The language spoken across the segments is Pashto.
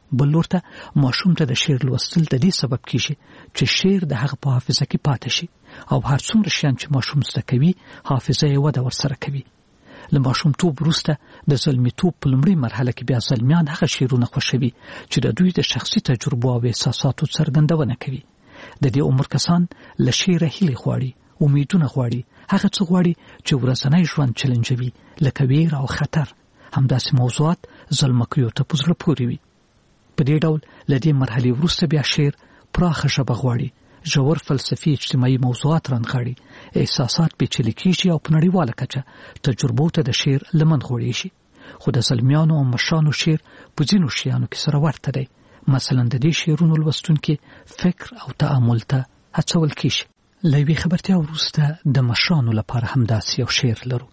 بل لور ته ماشوم ته د شعر لوستل د دې سبب کیږي چې شعر د هغه په حافظه کې پاتې شي او هر څومره شیان چې ماشوم زده کوي حافظه یې وده ورسره کوي. له ماشومتوب وروسته د زلمیتوب په لومړۍ مرحله کې بیا زلمیان هغه شعرونه خوښوي چې د دوی د شخصي تجربو او احساساتو څرګندونه کوي. د دې عمر کسان له شعره هیلې غواړي، امیدونه غواړي، هغه څه غواړي چې ورځنی ژوند چیلنجوي لکه ویر او خطر. همداسې موضوعات زلمکیو ته په زړه پورې وي. په دې ډول له دې مرحلې وروسته بیا شعر پراخه ژبه غواړي، ژور فلسفي اجتماعي موضوعات رانغاړي، احساسات پیچلي کیږي او په نړیواله کچه تجربو ته د شعر لمن غوړي شي. خو د زلمیانو او مشرانو شعر په ځینو شیانو کې سره ورته دی. مثلا د دې شعرونو لوستونکي فکر او تأمل ته هڅول کیږي. له یوې خبرتیا وروسته د مشرانو لپاره همداسې یو شعر لرو.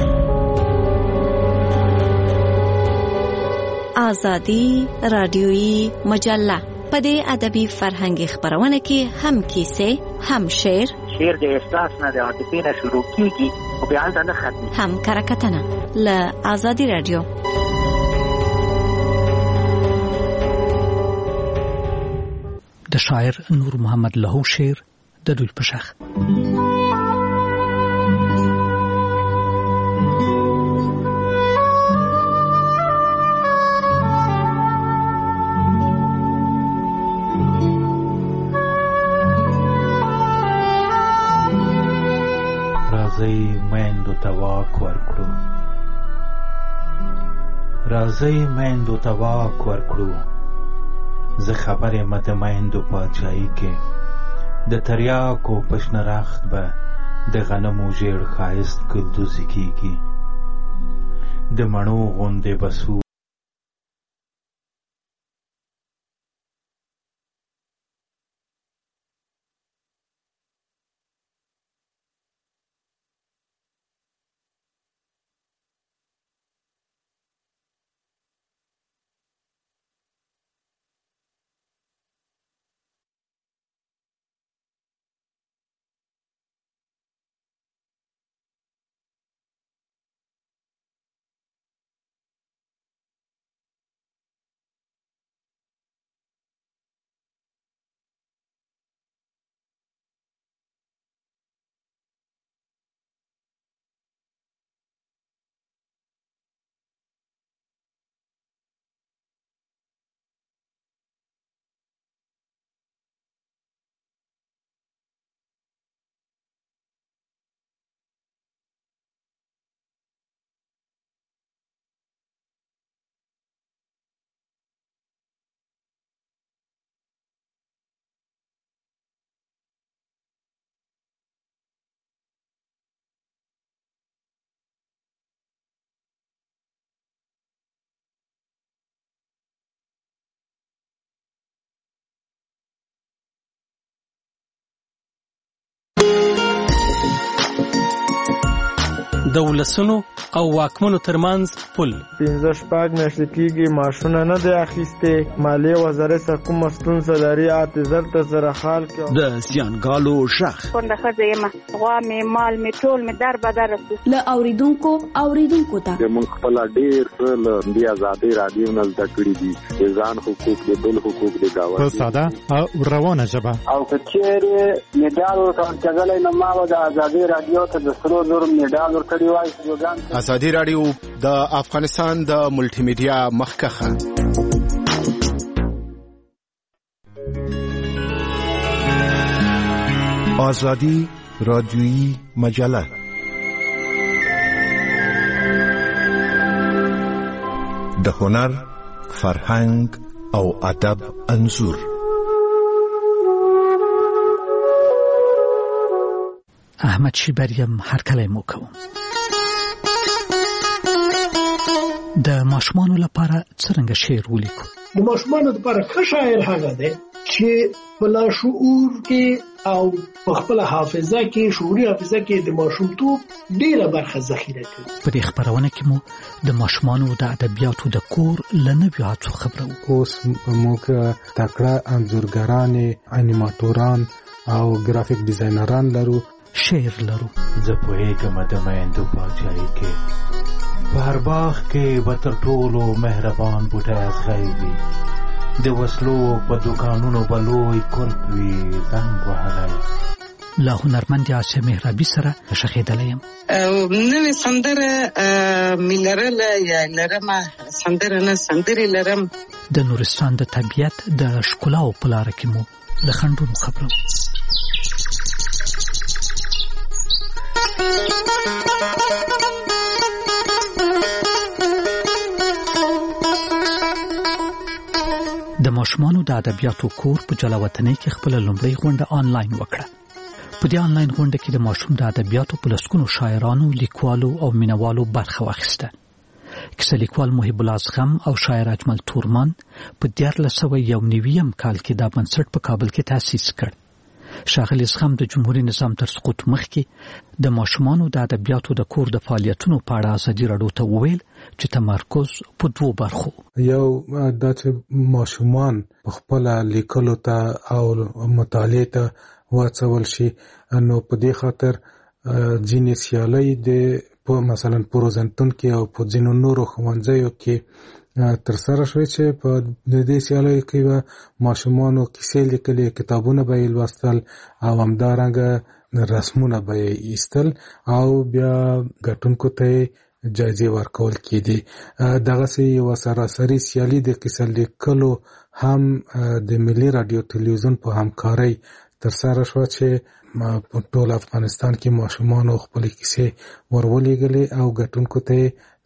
آزادی رادیویی مجله په دې ادبي فرهنګي خبرونه کې هم کیسه، هم شعر د احساس نه د عاطفې نه شروع کیږي او بیا نه ختمي، هم کرکټنه. له آزادی رادیو. د شاعر نور محمد لهو شعر د دوی په شخ. راځئ میندو ته واک ورکړو، راځئ میندو ته واک ورکړو. زه خبرې مه د میندو پاچاهي کې، د تریاکو په شنه رخت به د غنمو ژیړ ښایست ګلدوزي کېږي. د مڼو غوندې به سور د ولسونو او واکمنو ترمنځ پل. 15 میاشتې کېږي معاشونه نه دی اخیستې. مالیې وزارت څخه کومه ستونزه لري، اعتذار ته سره حال کې. د زیانګالو شخ کونډه ښځه یم، غوا مې مال مې ټول مې در بدر رسو. له اوریدونکو ته موږ خپل ډېر له دې آزادۍ رادیو نه زده کړي دي، د ځان حقوق د بل حقوق د گاونډي په ساده او روانه ژبه. او که چېرې میډال ورکړلی نو ما به د آزادۍ رادیو ته د 3,000 میډال ورکړی وای. آزادی رادیو د افغانستان د ملټي میډیا مخکخه. آزادی رادیویی مجله. د هنر، فرهنګ او ادب انځور. احمد شیبریم هر کله مو کوم. د ماشومانو لپاره څنګه شعر ولیکو؟ د ماشومانو لپاره ښه شاعر هغه دی چې په لاشعور کې او په خپل حافظه کې، شعوري حافظه کې د ماشومتوب ډیره برخه ذخیره کوي. په دې خبرونه کې مو د ماشومانو د ادبیاتو د کور لنوي هڅو خبرو. اوس موږ تکړه انځورګران، انیماتوران او ګرافیک ډیزاینران لرو. شعر لرو. زه پوهېږم د میندو پاچاهي کې په هر باغ کې به تر ټولو مهربان بوټی ازغی وي. د وسلو په دوکانونو بلوي کلب وي زنګ وهلی لا هنرمند آسیا مهرابي سره شخیدلی یم. نوې سندره میلرله یا لرمه سندره نه سندرې لرم. د نورستان د طبیعت د ښکلاو په لاره کې مو له خنډونو خبرو. د ماشومانو د ادبیاتو کور په جلاوطنۍ کې خپل لومړی غونډه آنلاین وکړه. په دې آنلاین غونډه کې د ماشوم د ادبیاتو په لسګونو شاعرانو، لیکوالو او مینوالو برخه واخیسته. کیسه لیکوال محب الله اصغم او شاعر اجمل تورمان په 1991 کال کې دا بنسټ په کابل کې تأسیس کړ. ښاغلي اصغم د جمهوریت نظام تر سقوط مخکې د ماشومانو د ادبیاتو د کور د فعالیتونو په اړه ازادي راډیو ته وویل چې تمرکز په دوو برخو. یو دا چې ماشومان خپل لیکلو ته او مطالعه ته واڅول شي، نو په دې خاطر ځینې سیالۍ د مثلا پروزنټون کې او په ځینو نورو ښوونځیو کې تر سره شوې چې په دې سیالیو کې به ماشومانو کیسې لیکلې، کتابونه به یې لوستل او همدارنګه رسمونه به یې ایستل او بیا ګټونکو ته جایزې ورکول کېدې. دغسې یوه سراسري سیالي د کیسه لیکلو هم د ملي راډیو تلویزیون په همکارۍ تر سره شوه چې په ټول افغانستان کې ماشومانو خپلې کیسې ورولېږلې او ګټونکو ته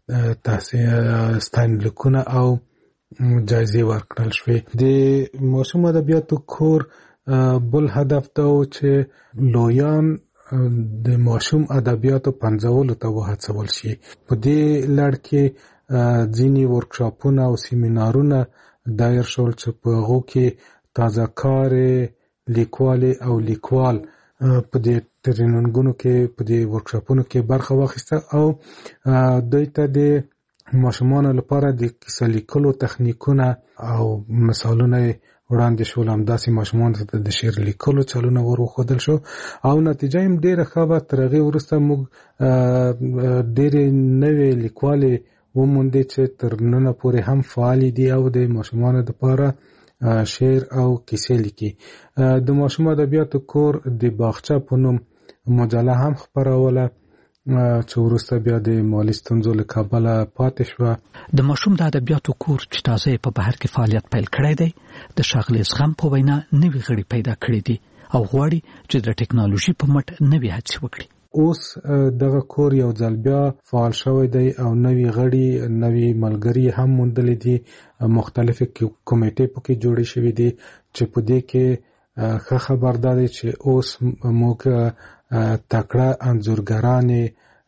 ستاینلیکونه او جایزې ورکړل شوې. د ماشوم ادبیاتو کور بل هدف دا و چې لویان د ماشوم ادبیاتو پنځولو ته وهڅول شي. په دې لړ کې ځینې ورکشاپونه او سیمینارونه دایر شول چې په هغو کې تازه کار لیکوالې او لیکوال په دې تریننګونو کې په دې ورکشاپونو کې برخه واخیسته او دوی ته د ماشومانو لپاره د کیسه لیکلو تخنیکونه او مثالونه وړاندې شول. همداسې ماشومانو ته د شعر لیکلو چلونه وروښودل شو او نتیجه یې ډېره ښه وه. تر هغې وروسته موږ ډېرې نوې لیکوالې وموندې چې تر ننه پورې هم فعالې دي او د ماشومانو لپاره شعر او کیسې لیکي. د ماشوم ادبیاتو کور د باغچه په نوم مجله هم خپروله چې وروسته بیا د مالي ستونزو له کبله پاتې شوه. د ماشوم د ادبیاتو کور چې تازه په بهر کې فعالیت پیل کړی دی د ښاغلي اصغم په وینا نوي غړي پیدا کړي دي او غواړي چې د ټکنالوژي په مټ نوي هڅې وکړي. اوس دغه کور یو ځل بیا فعال شوی دی او نوي غړي نوي ملګري هم موندلي دي. مختلفې کمیټې پکې جوړې شوې دي چې په دې کې ښه خبر دا دی چې اوس موږ تکړه انځورګرانې،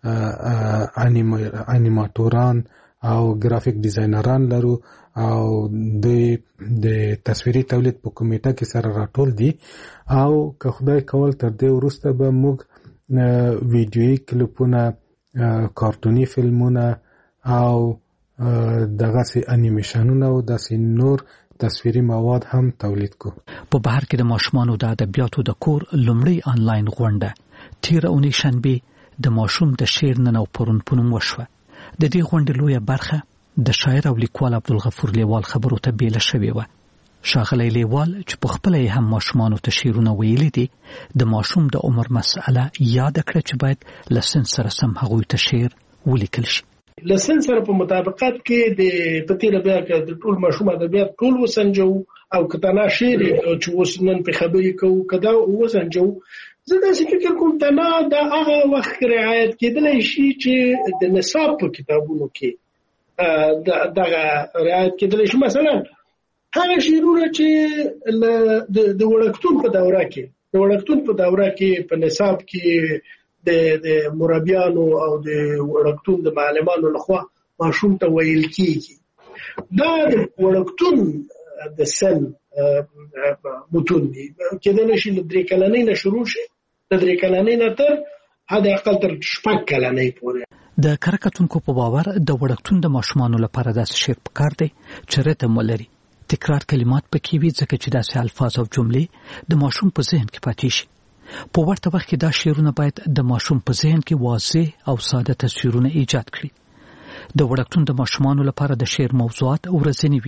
انیماتوران او ګرافیک ډیزاینران لرو او دوی د تصویري تولید په کمیټه کې سره راټول دي او که خدای کول تر دې وروسته به موږ ویډیویي کلیپونه، کارتوني فلمونه او دغسې انیمیشنونه او داسې نور تصویري مواد هم تولید کو. په بهر کې د ماشومانو د ادبیاتو د کور لومړی آنلاین غونډه تیره اونۍ شنبې د ماشوم د شعر نن او پرون په نوم وشوه. د دې غونډې لویه برخه د شاعر او لیکوال عبدالغفور لیوال خبرو ته بیله شوې وه. ښاغلی لیوال چې په خپله یې هم ماشومانو ته شعرونه ویلي دي د ماشوم د عمر مسئله یاده کړه چې باید له سن سره سم هغوی ته شعر ولیکل شي. له سن سره په مطابقت کې د په تیره بیا کې د ټول ماشوم ادبیات ټول وسنجو او کتنا شعر چې اوس نن په خبرې کوو کدا وسنجو. زه داسې فکر کوم تنا د هغه وخت رعایت کېدلی شي چې د نصاب په کتابونو کې دغه رعایت کېدلی شي. مثلا هغه شعرونه چې د وړکتون په دوره کې په نصاب کې د مربیانو او د وړکتون د معلمانو لخوا ماشوم ته ویل کېږي. دا د وړکتون د سن متون دي کېدلی شي له 3 کلنۍ نه شروع شي، له 3 کلنۍ نه تر حد اقل تر 6 کلنۍ پورې. د کارکتونکو په باور د وړکتون د ماشومانو لپاره داسې شعر پکار دی چې ریتم ولري، تکرار کلمات پکې وي ځکه چې داسې الفاظ او جملې د ماشوم په ذهن کې پاتې شي. په ورته وخت کې دا شعرونه باید د ماشوم په ذهن کې واضح او ساده تصویرونه ایجاد کړي. د وړکتون د ماشومانو لپاره د شعر موضوعات ورځنی وي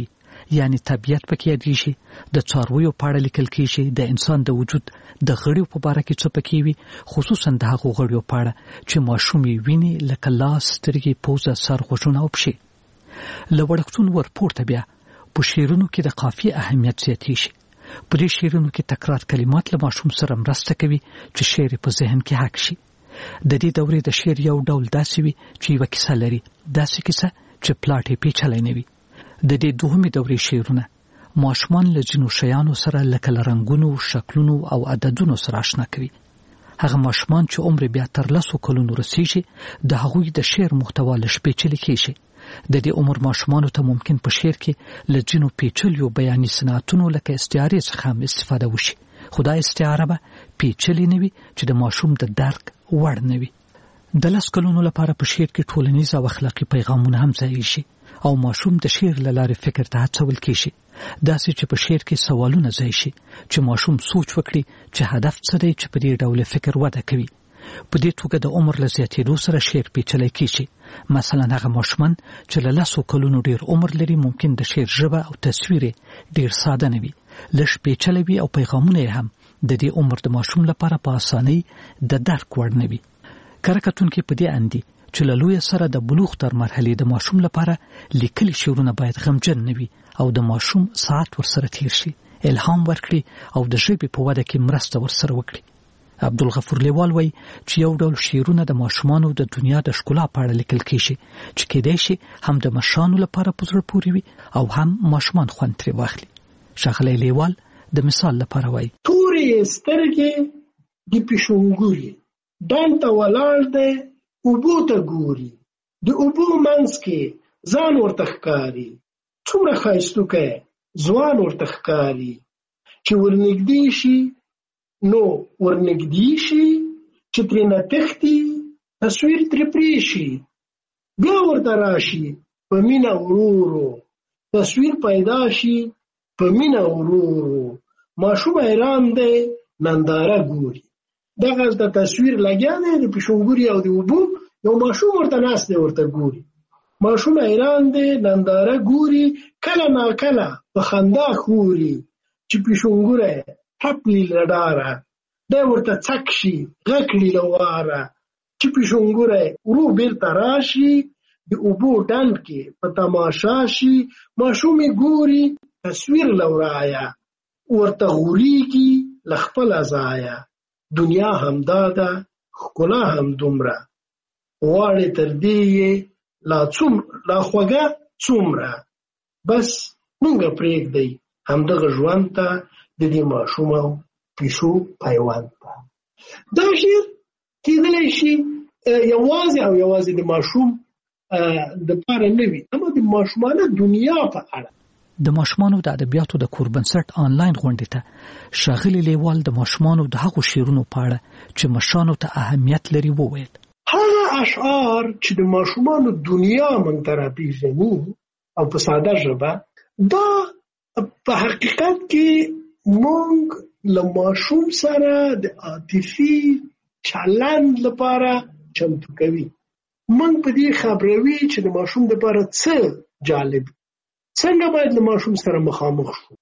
یعنی طبیعت پکې یادېږي، د څارویو په اړه لیکل کېږي، د انسان د وجود د غړیو په باره کې څه پکې وي، خصوصا د هغو غړیو په اړه چې ماشوم یې ویني، لکه لاس، سترګې، پوزه، سر، غوږونه او پښې. له وړکتون ورپورته بیا په شعرونو کې د قافیې اهمیت زیاتېږي. په دې شعرونو کې تکرار کلمات له ماشوم سره مرسته کوي چې شعر په ذهن کې حک شي. د دې دورې د شعر یو ډول داسې وي چې یوه کیسه لري، داسې کیسه چې پلاټ یې پیچلی نه وي. د دې دوهمې دورې شعرونه ماشومان له ځینو شیانو سره لکه له رنګونو، شکلونو او عددونو سره آشنا کوي. هغه ماشومان چې عمر بیا تر 10 کلونو رسیږي، د هغوی د شعر محتوا لږ پیچلی کېږي. د دې عمر ماشومانو ته ممکن په شعر کې له ځینو پیچلیو بیاني صنعتونو لکه استعارې څخه هم استفاده وشي، خو دا استعاره به پیچلې نه وي چې د ماشوم د درک وړ نه وي. د 10 کلونو لپاره په شعر کې ټولنیز او اخلاقي پیغامونه هم ځای شي او ماشوم د شعر له لارې فکر ته هڅول کېږي، داسې چې په شعر کې سوالونه ځای شي چې ماشوم سوچ وکړي چې هدف څه دی چې په دې ډول فکر وده کوي. په دې توګه د عمر له زیاتېدو سره شعر پیچلی کېږي. مثلا هغه ماشومان چې له 10 کلونو ډیر عمر لري ممکن د شعر ژبه او تصویر ډیر ساده نه وي، لږ پیچلی وي او پیغامونه هم د دې عمر د ماشوم لپاره په اسانۍ د درک وړ نه وي. کره کتونکي په دې اندي چې له لوی سره د بلوغ تر مرحلې د ماشوم لپاره لیکلي شعرونه باید غمجن نه وي او د ماشوم ساعت ورسره تیر شي، الهام ورکړي او د ژبې په وده کې مرسته ورسره وکړي. عبدالغفور لیوال وایي چې یو ډول شعرونه د ماشومانو د دنیا د ښکلا په اړه لیکل کېږي چې کېدای شي هم د مشرانو لپاره په زړه پورې وي او هم ماشومان خوند ترې واخلي. ښاغلی لیوال د مثال لپاره وایي: تورې سترګې د پیشونګوري ډنډ ته ولاړ دی، اوبو ته ګوري، د اوبو منځ کې ځان ورته ښکاري، څومره ښایستوکی ځوان ورته ښکاري، چې ورنږدې شي نو ورنږدې شي، چې ترېنه تښتي تصویر ترې پرې شي، بیا ورته راشي په مینه ورورو، تصویر پیدا شي په مینه ورورو، ماشوم حیران دی ننداره ګوري. دغه د تصویر لګیا دی د پیشونګوري او د اوبو، یو ماشوم ورته ناست دی ورته ګوري، ماشوم حیران دی ننداره ګوري، کله ناکله په خندا خوري چې پیشونګوری ټپلی له ډاره، دی ورته څک شي غږ کړي له واره، چې پیشونګوری ورو بیرته راشي د اوبو ډنډ کې په تماشا شي، ماشوم یې ګوري تصویر له ورایه، ورته غوریږي له خپله ځایه، دنیا همدا ده ښکلا هم دومره، غواړې تر دې یې لا خوږه څومره، بس مونږه پرېږدئ همدغه ژوند ته د دې ماشوم او پیشو پیوند ته. دا شعر کېدلی شي یوازې او یوازې د ماشوم دپاره نه وي، اما د ماشومانه دنیا په اړه. د ماشومانو د ادبیاتو د کور بنسټ آنلاین غونډې ته ښاغلي لیوال د ماشومانو د هغو شعرونو په اړه چې مشرانو ته اهمیت لري وویل: هغه اشعار چې د ماشومانو دنیا موږ ته راپېژني او په ساده ژبه، دا په حقیقت کې موږ له ماشوم سره د عاطفي چلند لپاره چمتو کوي. موږ په دې خبروي چې د ماشوم لپاره څه جالب، څنګه باید له ماشوم سره مخامخ شو،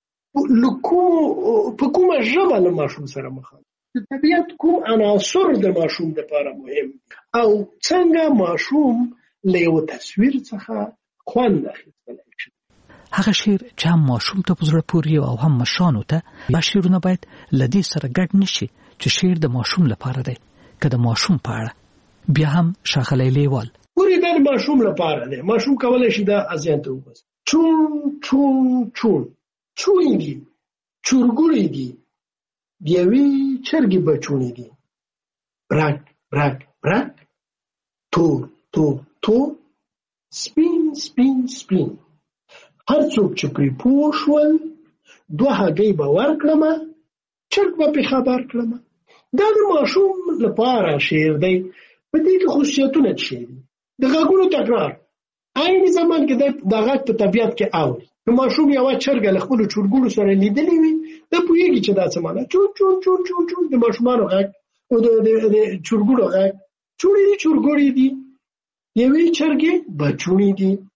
په کومه ژبه له ماشوم سره مخامخ، د طبیعت کوم عناصر د ماشوم لپاره مهم او څنګه ماشوم له یو تصویر څخه خوند اخیستلی شي. هغه شعر چې هم ماشوم ته په زړه پورې او هم مشرانو ته، دا شعرونه باید له دې سره ګډ نشي چې شعر د ماشوم لپاره دی که د ماشوم په اړه. بیا هم ښاغلی لیوال: ورې دا د ماشوم لپاره دی، ماشوم کولی شي دا اذهان ته وباسي. چون چون چون چونې دي، چورګوړې دي، د یوې چرګې بچونې دي، برګ برګ برګ، تور تور تور، سپین سپین سپین، هر څوک چې پرې پوه شول 2 هګۍ به ورکړمه، چرګ به پرې خبر کړمه. دا د ماشوم لپاره شعر دی. په دې کې خصوصیتونه څه دي؟ د غږونو تکرار، عین زمان کې د غږ په طبیعت کې اوري. نو ماشوم یوه چرګه له خپلو چورګوړو سره لیدلې وي، دا پوهېږي چې دا څه معنی، چون چون چون چون چون، د ماشومانو غږ او د چورګوړو غږ، چوڼې دي چورګوړې دي، یوې چرګې بچوڼې دي،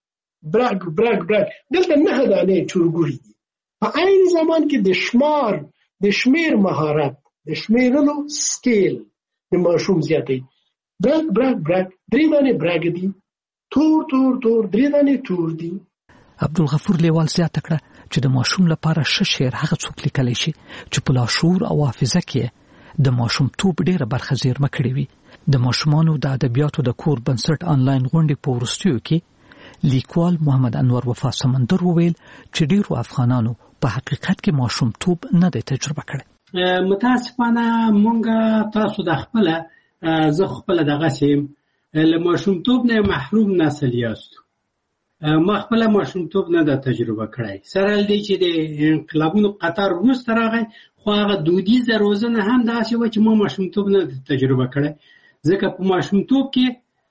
برګ دلته 9 دانې چورګوړي دي. په عین زمان کې د شمیر مهارت د شمیرلو سکیل د ماشوم زیاتې. برګ 3 دانې برګ دي، تور 3 دانې تور دي. عبدالغفور لیوال زیاته کړه چې د ماشوم لپاره ښه شعر هغه څوک لیکلی شي چې په لاشعور او حافظه کې د ماشوم توپ ډیره برخه زیرمه کړې وي. د ماشومانو د ادبیاتو د کور بنسټ آنلاین غونډې په وروستیو کې لیکوال محمد انور وفا سمندر وویل چې ډیرو افغانانو په حقیقت کې ماشوم توپ نه دی تجربه کړی. متاسفانه مونږ تاسو د خپل زه خپل دغه سیم له ماشوم توپ نه محروم نسل یاستو. ما خپل ماشوم توپ نه د تجربه کړی. سره دې چې د انقلابونو قطر وروسته راغی، خو هغه دودیزه روزنه هم داسې و چې ما ماشوم توپ نه تجربه کړی. ځکه په ماشوم توپ کې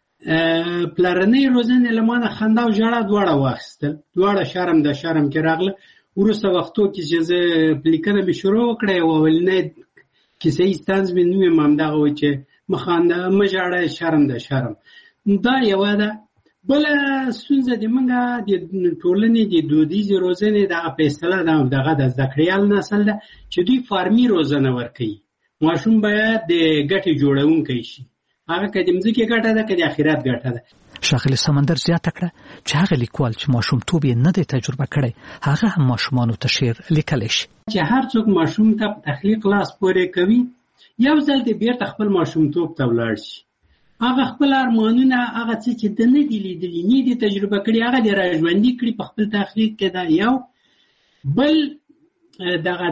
پلرنۍ روزنې له ما نه خندا او ژړا دواړه واخیستل، دواړه شرم کې راغله. وروسته وختو کې چې زه لیکنه مې شروع وکړه، یو اولنۍ کیسه یې طنز مې نوم یې همدغه و چې مه خانده مه ژاړه شرم. دا یوه ده. بله ستونزه د موږ د ټولنې د دودیزې روزنې دغه په اصطلاح دغه د زده کړیال نسل ده چې دوی فارمي روزنه ورکوي. ماشوم باید د ګټې جوړونکی شي، هغه که د مځکې ګټه ده که د آخرت ګټه ده. ښاغلي سمندر زیاته کړه چې هغه لیکوال چې ماشومتوب یې نه دی تجربه کړی، هغه هم ماشومانو ته شعر لیکلی شي. چې هر څوک ماشوم ته په تخلیق لاس پورې کوي، یو ځل دې بیرته خپل ماشومتوب ته ولاړ شي. هغه خپل ارمانونه، هغه څه چې د نه دي لیدلي، نه دي تجربه کړي، هغه دې راژوندي کړي په خپل تخلیق کې. دا یو. بل دغه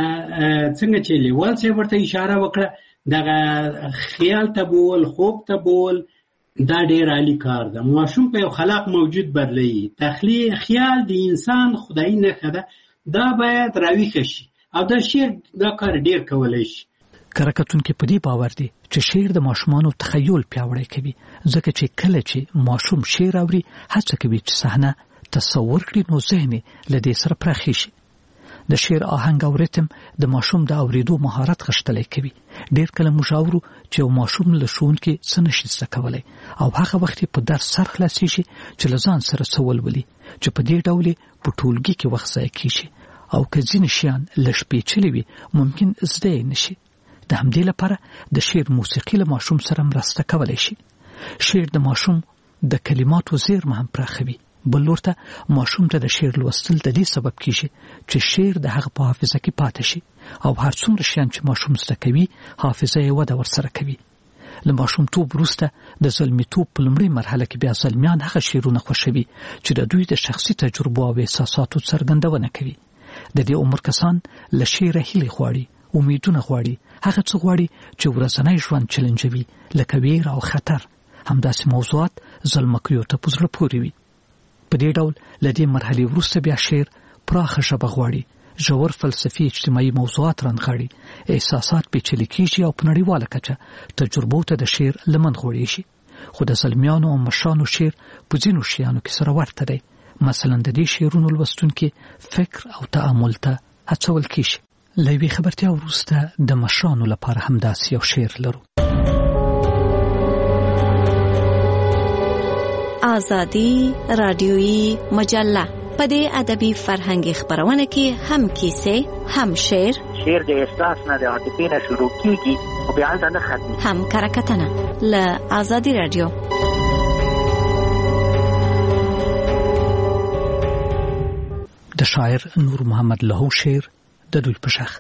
څنګه چې لیوال صاحب ورته اشاره وکړه، دغه خیال ته بول، خوب ته بول، دا ډېر عالی کار ده. ماشوم په یو خلاق موجود بدلوي. تخلیق خیال د انسان خدایي نښه ده، دا باید راویښه شي او دا شعر دا کار ډېر کولی شي. کره کتونکي په دې باور دي چې شعر د ماشومانو تخیل پیاوړی کوي، ځکه چې کله چې ماشوم شعر اوري، هڅه کوي چې صحنه تصور کړي، نو ذهن له دې سره پراخي شي. د شعر آهنګ او ریتم د ماشوم د اوریدو مهارت غښتلی کوي. ډېر کله موږ اورو چې یو ماشوم له ښوونکي څه نشي زده کولی، او هغه وخت په درس سر خلاصېږي چې له ځان سره څه ولولي، چې په دې ډول په ټولګي کې وخت ضایع کېږي، او که ځینې شیان لږ پیچلي وي ممکن زده یې نشي. د همدې لپاره د شعر موسیقي له ماشوم سره مرسته کولی شي. شعر د ماشوم د کلماتو زیرمه هم پراخوي. بل لور ته ماشوم ته د شعر لوستل د دې سبب کیږي چې شعر د هغه په حافظه کې پاتې شي، او هر څومره شیان چې ماشوم زده کوي، حافظه یې وده ورسره کوي. له ماشومتوب وروسته د زلمیتوب په لومړۍ مرحله کې بیا زلمیان هغه شعرونه خوښوي چې د دوی د شخصي تجربو او احساساتو څرګندونه کوي. د دې عمر کسان له شعره هیلې غواړي، امیدونه غواړي، هغه څه غواړي چې ورځنی ژوند چلنجوي، لکه ویر او خطر. همداسې موضوعات زلمکیو ته په زړه پورې وي. په دې ډول له دې مرحلې وروسته بیا شعر پراخه ژبه غواړي، ژور فلسفي اجتماعي موضوعات رانغاړي، احساسات پیچلي کېږي او په نړیواله کچه تجربو ته د شعر لمن غوړی شي. خو د زلمیانو او مشرانو شعر په ځینو شیانو کې سره ورته دی. مثلا د دې شعرونو لوستونکي فکر او تأمل ته هڅول کېږي. له یوې خبرتیا وروسته د مشرانو لپاره همداسې یو شعر لرو. آزادی رادیویی مجله په دې ادبي فرهنګي خبرونه کې هم کیسې، هم شعر د احساس نه د عاطفې نه شروع کیږي او بیا نه ختمي، هم کرکټنه. له آزادی رادیو. د شاعر نور محمد لهو شعر د دوی په شخ.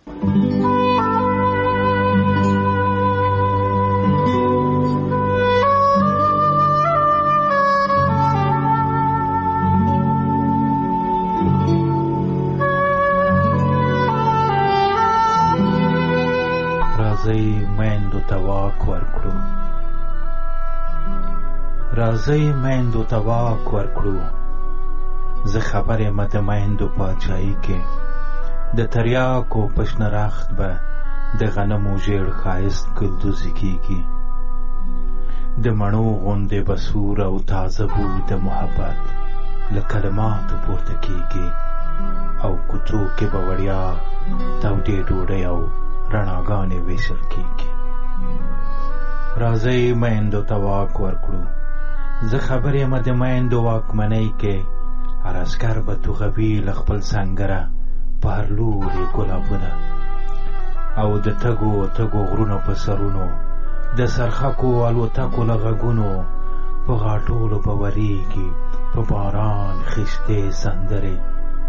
راځي میندو ته واک ورکړو، زه خبرې مه د میندو پاچاهي کې، د تریاکو په شنه رخت به د غنمو ژیړ ښایست ګلدوزي کېږي، د مڼو غوندې به سور او تازه بوی د محبت له کلماتو پورته کېږي، او کوڅو کې به وړیا تودې ډوډۍ او رڼاګانې ویشل کېږي. راځئ میندو ته واک ورکړو، زه خبر یم د میندو واکمنۍ کې، هر عسکر به توغوي له خپل سنګره په هر لوري ګلابونه او د تګو غرونو په سرونو د سرخکو الوتکو له غږونو په غاټولو به ورېږي په باران خیستې سندرې.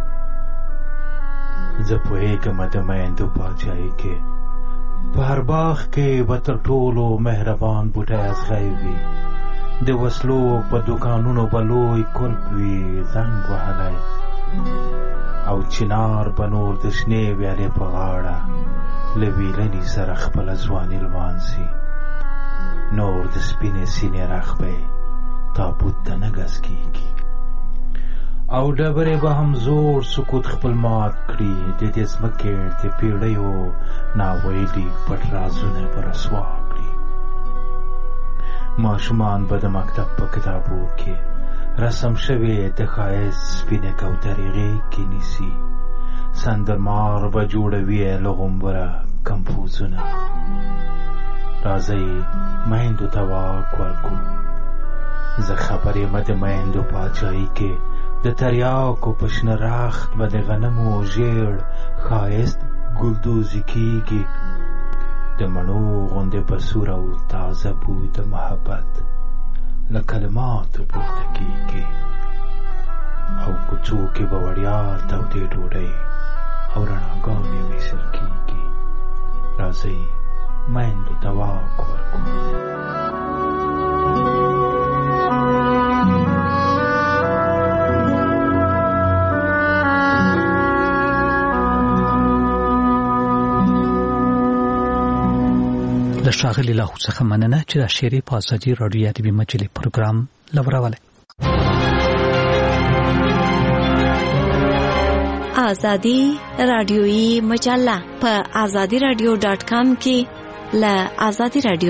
زه پوهېږم د میندو پاچاهۍ کې په هر باغ کې به تر ټولو مهربان بوټی ازغی وي. د وسلو په دوکانونو به لوی کلب وي زنګ وهلی او چنار به نور د شنې ویالې په غاړه له ویلنې سره خپله ځواني لمانځي. نور د سپینې سینې رخ به تابوت ته نه ګز کېږي او ډبرې به هم زوړ سکوت خپل مات کړي. د دې ځمکې د پیړیو ناویلي پټ رازونه به رسوا کړي. ماشومان به د مکتب په کتابو کې رسم شوې د ښایست سپینې کوترې غېږ کې نیسي. سندرمار به جوړوي له غومبره کمپوزونه. راځئ میندو ته واک ورکړو. زه خبر یم د میندو پاچاهۍ کې د تریاکو په شنه رخت به د غنمو ژیړ ښایست ګلدوزي کېږي. د مڼو غوندې په سور او تازه بوی د محبت له کلماتو پورته کېږي او کوڅو کې به وړیا تودې ډوډۍ او رڼاګانې ویشل کېږي. راځئ میندو ته واک ورکړو. له ښاغلي لاهو څخه مننه چې دا شعري په ازادي راډیو ادبي مجلې پروګرام لورولی. ازادي راډیويي مجله په azadiradio.com کې له ازادي راډیو.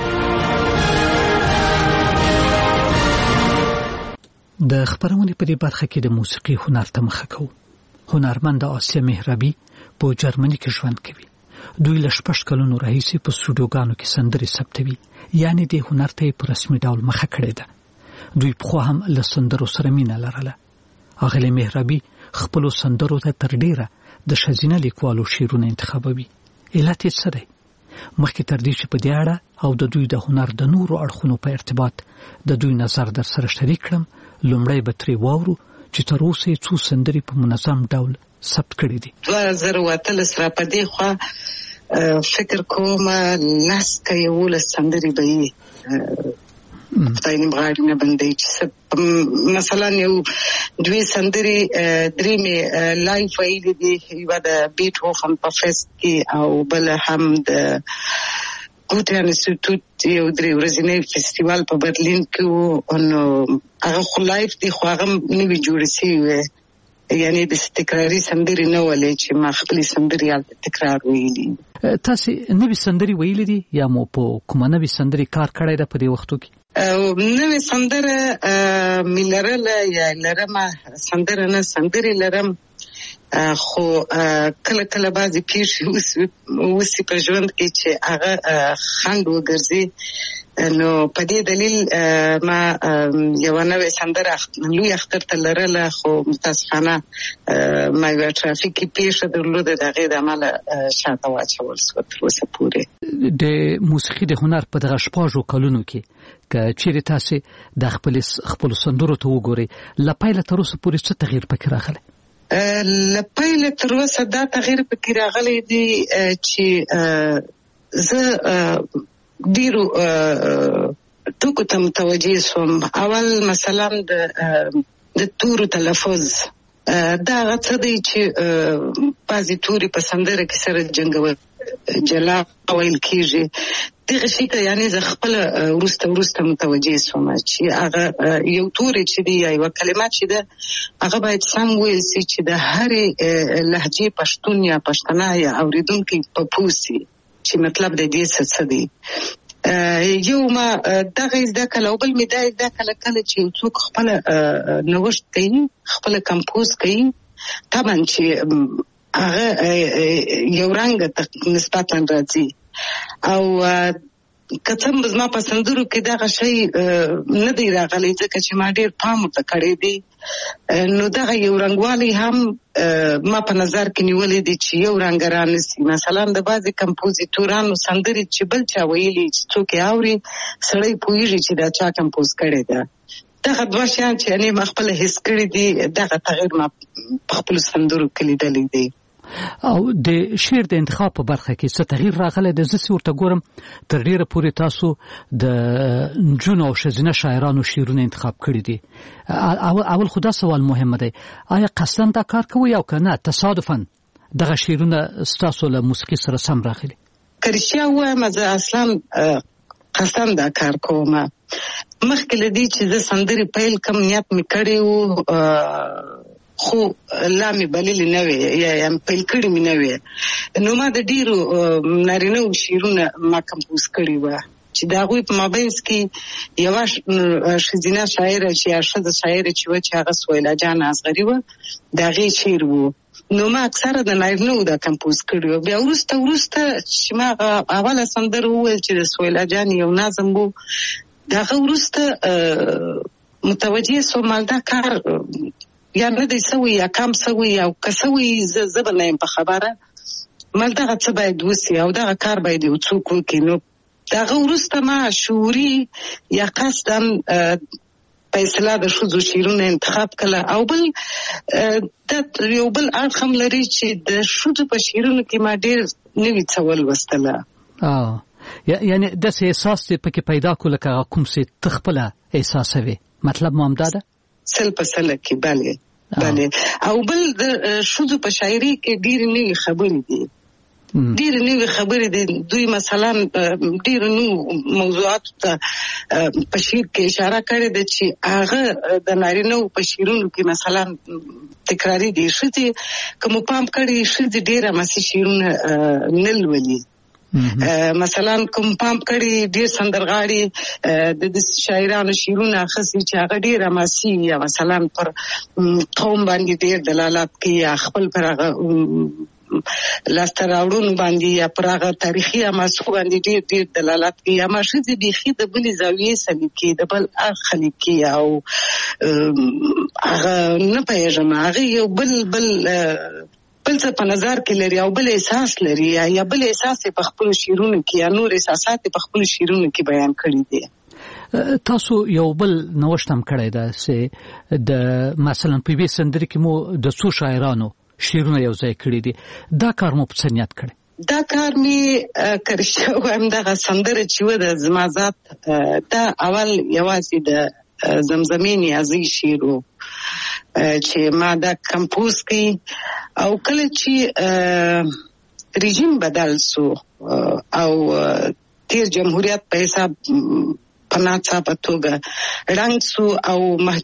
د خبرونې په دې برخه کې د موسیقي هنر ته مخه کوو. هنرمند آسیا مهربي په جرمني کې ژوند کوي. دوی له 6 کلونو راهیسې په سټوډیوګانو کې سندرې ثبتوي، یعنی د هنر ته په رسمي ډول مخه کړې ده. دوی پخوا هم له سندرو سره مینه لرله. اغلې مهربي خپل سندرو ته تر ډیره د ښځینه لیکوالو شعرونه انتخابوي. علت یې څه دی؟ مخکې تر دې چې په دې اړه او د دوی د هنر د نورو اړخونو په ارتباط د دوی نظر در سره شریک کړم، لومړی به ترې واورو چې تر اوسه یې څو سندرې په منظم ډول ثبت کړي دي. 2013 را په دې خوا فکر کوم لاس کې یو سندرې به یې خدای نیم غاړي نه بندي چې مثلا یو دوی سندرې درې مې لایف ویلې دي. یو د بیټهوفن په فست کې او بل هم د ګوته انسټیټیوټ یو درې ورځې فستیوال په برلین کې وو. نو هغه خو لایف دی خو هغه نوی جوړ شوی، یعنی د تکراري سندرې نه ولې چې ما خپل سندرې حالت تکرار ویلي. تاسو نوی سندرې ویلې دي یا مو په کومه نوی سندرې کار کړی ده په دې وختو کې؟ نوی سندره ملرل یا لرم سندره نه سندرې لرم، خو کله کله بعضی پیښې وسی په ژوند کې چې هغه خنډ وګرځي. نو په دې دلیل ما یو نوې سندره لوی اختر ته لرله، خو متاسفانه ما یو ټرافیکي پیښه درلوده، دغه د عمل شاته واچول شو تر اوسه پورې. د موسیقي د هنر په دغه 6 کلونو کې که چیرې تاسو د خپل سندرو ته وګورئ، لپاره تر اوسه پورې څه تغییر پکې راغلی؟ لپاره تر اوسه دا تغییر پکې راغلی دی چې زه ډیرو ټکو ته متوجه شوم. اول مثلا د تورو تلفظ دا څه دی چې بعضې توري په سندره کې سره جنګول جلا ویل کېږي. دغه شي ته یعنې زه خپله وروسته متوجه شوم چې هغه یو توری چې دی یا یوه کلمه چې ده هغه باید سم ویل شي چې د هرې لهجې پښتون یا پښتنه یا اورېدونکي په پوه شي چې مطلب د دې څه دی. یو ما دغه زده کړه او بل مې دا زده کړه کله چې یو څوک خپله نوښت کوي، خپله کمپوز کوي، طبعا چې هغه یو رنګ نسبتا راځي او کتم زما په سندرو کې دغه شی نه دی راغلی ځکه چې ما ډیر پام ورته کړی دی. نو دغه یو رنګوالی هم ما په نظر کې نیولې دي چې یو رنګ رانسي. مثلا د بعضې کمپوزیتورانو سندرې چې بل چا ویلي چې څوک یې اوري سړی پوهېږي چې دا چا کمپوز کړې ده. دغه دوه شیان چې ما خپله حس کړي دي دغه تغیر ما په خپلو سندرو کې لیدلی دی. او د شعر د انتخاب په برخه کې څه تغیر راغلی دی؟ زه ورته ګورم تر ډیره پورې تاسو د نجونو او ښځینه شاعرانو شعرونه انتخاب کړي دي. اول خو دا سوال مهمه دی، آیا قصداً دا کار کوئ او که نه تصادفاً دغه شعرونه ستاسو له موسیقي سره سم راغلي؟ که رښتیا ووایم زه اصلا قصداً دا کار کوم. مخکې له دې چې زه سندرې پیل کم نیت مې کړی و، خو لا مې بللې نه وې یا پیل کړي مې نه وې. نو ما د ډېرو نارینهو شعرونه ما کمپوز کړي وه چې د هغوی په مابینځ کې یوه ښځینه شاعره چې یا ښځه شاعره چې وه چې هغه سویلا جان اصغري وه، د هغې شعر و. نو ما اکثره د نارینهو دا کمپوز کړي وه. بیا وروسته چې ما اوله سندره وویل چې د سویلا جان یو نظم و، د هغه وروسته متوجه سوم دا کار یا نه دی سوی یا کم سوی او که سوی زه به نه یم په خبره، مل دغه څه باید وسي او دغه کار باید یو څوک وکړي. نو دغه وروسته ما شعوري یا قصدا په اصطلاح د ښځو شعرونه انتخاب کړه. او بل یو بل اړخ هم لري چې د ښځو په شعرونو کې ما ډېر نوي څه ولوستله. یعنی داسې احساس دې پکې پیدا کړو لکه هغه کوم څه ته خپله احساسوې، مطلب مو همدا ده؟ سل په سله کې بله. او بل د ښځو په شاعري کې ډېرې نوې خبرې دي، ډېرې نوې خبرې دي. دوی مثلا ډېرو نوو موضوعاتو ته په شعر کې اشاره کړې ده چې هغه د نارینهو په شعرونو کې مثلا تکراري دي. ښځې که مو پام کړي ښځې ډېره مسي شعرونه نه لولي. مثلا کوم پام کړي ډېر سندرغاړي د شاعرانو شعرونه اخلي چې هغه ډېر حماسي یا مثلا پر قوم باندې ډېر دلالت کوي یا خپل پر هغه لاسته راوړنو باندې یا پر هغه تاریخي حماسو باندې ډېر دلالت کوي. اما ښځې بیخي د بلې زاویې څه لیکي، د بل اړخ لیکي او هغه نه پوهېږم هغه یو بل څه په نظر کې لري او بل احساس لري یا بل احساس په خپل شعرونو کې یا نور احساسات په خپل شعرونو کې بیان کړي دي. تاسو یو بل نوښت هم کړی ده چې د مثلا په یوې سندرې کې مو د څو شاعرانو شعرونه یو ځای کړي دي. دا کار مو په څه نیت کړی؟ دا کار مې که رښتیا ووایم دغه سندره چې وه د زما ذات دا اول یوازې د زمزمې نیازۍ شعر و چې ما دا کمپوز کړي. او کله چې رژیم بدل سو او تیر جمهوریت په حساب په ناڅاپه توګه ړنګ سو او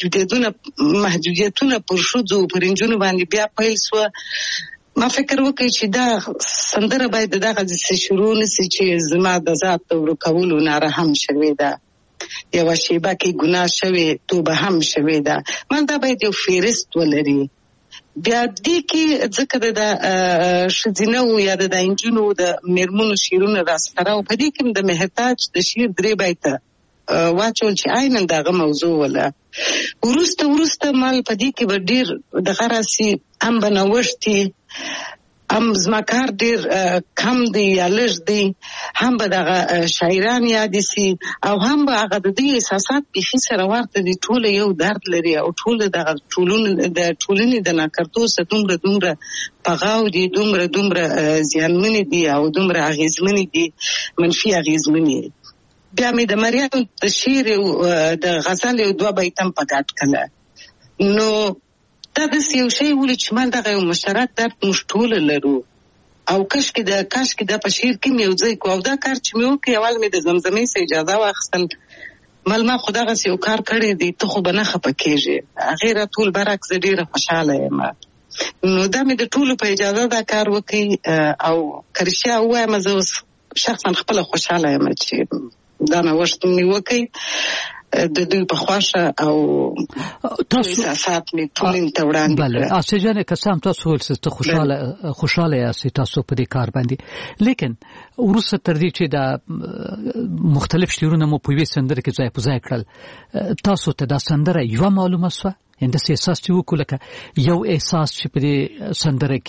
محدودیتونه پر ښځو پر نجونو باندې بیا پیل سوه، ما فکر وکړ چې دا سندره باید دغه څه شروع نسي چې زما د ذات د ورکولو ناره هم شوې ده، یوه شیبه کې ګناه شوې توبه هم شوې ده. من دا باید یو فهرست ولري. بیا دې کې ځکه د ښځینه یا د نجونو د میرمنو شعرونه راسره او په دې کې د محتاج د شعر 3 بیته واچول چې عیناً دغه موضوع وله. وروسته مال په دې کې به ډېر دغه راسي هم به نوښتي هم زما کار ډېر کم دی یا لږ دی، هم به دغه شاعران یادې سي او هم به هغه د دې احساسات بیخي سره ورته دي. ټوله یو درد لري او ټوله دغه ټولنې د ناکرتو څخه دومره پغاو دي، دومره زیانمنې دي او دومره اغېزمنې دي، منفي اغېزمنې. بیا مې د مریم د شعر د غزل یو 2 بیتم په ګډ کړه. نو دا داسې یو شی ولې چې من دغه یو مشترک درد موږ ټوله لرو او کاشکې دا په شعر کې مې یو ځای کړو. او دا کار چې مې وکړ اول مې د زمزمې څخه اجازه واخیستل، مل ما خو دغسې یو کار کړی دی ته خو به نه خفه کېږې، هغې راټول برعکس زه ډېره خوشحاله یم. نو دا مې د ټولو په اجازه دا کار وکړي او که رښتیا ووایم زه اوس شخصا خپله خوشحاله یم چې دا نوښت مې وکړي. د دوی په خواشه او تاسو احساسات می ټولین ته وړاندې بله اسجانه قسم تاسو ولسته خوشاله یاست تاسو په دې کار باندې لیکن ورسره تر دې چې دا مختلف شعرونه مو په وې سندره کې ځای په ځای کړل تاسو ته دا سندره یو معلومه سو انده احساس چې وکړه یو احساس چې په دې سندره